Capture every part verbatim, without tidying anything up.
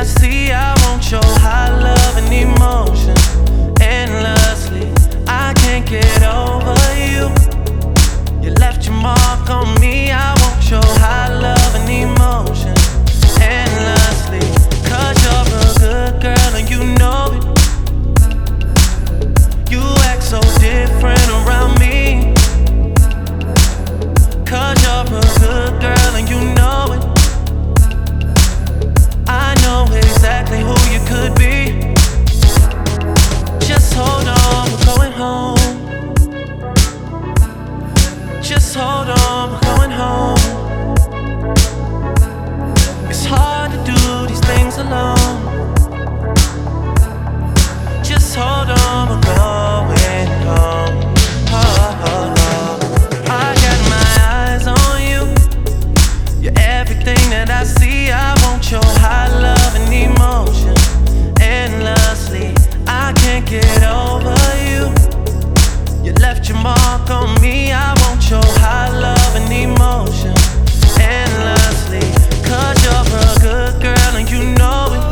see, I want your high love and emotion endlessly. I can't get over you. You left your mark on me. I want your high love and emotion endlessly. Cause you're a good girl and you know it. You act so different around me. Cause you're a good girl and you know it. I know exactly who you could be. Just hold on, we're going home. Just hold on, we're going home. It's hard to do these things alone. Just hold on, we're going home. Oh, oh, oh. I got my eyes on you. You're everything that I see. I want your high love and emotion endlessly. I can't get over you. You left your mark on me. I want your high love and emotion endlessly. Cause you're a good girl and you know it.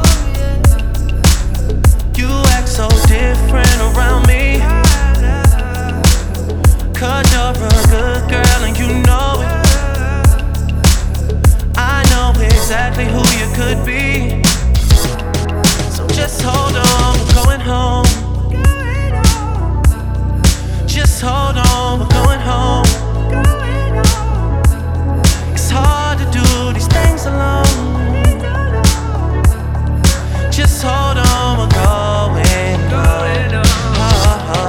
You act so different around me. Cause you're a good girl and you know it. I know exactly who you could be. So just hold on, we're going home. Just hold on, we're going home. It's hard to do these things alone. Just hold on, we're going home. Oh, oh, oh.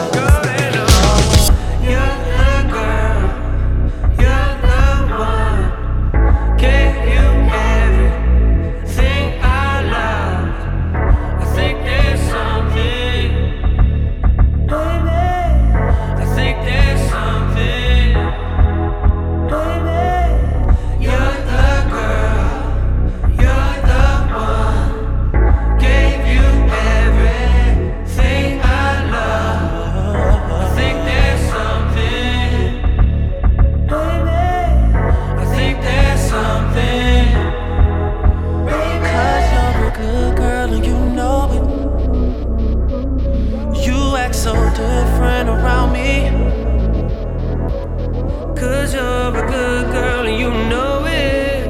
You're the girl, you're the one. Gave you everything I loved. I think there's something, baby. I think there's something, baby. You're the girl, you're the one. Gave you everything I love. I think there's something, baby. I think there's something, baby. Cause you're a good girl and you know it. You act so different around me. Cause you're a good girl and you know it.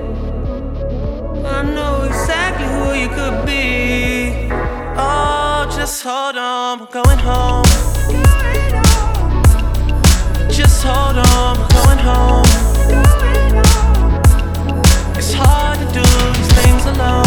I know exactly who you could be. Oh, just hold on, we're going home. Just hold on, we're going home. It's hard to do these things alone.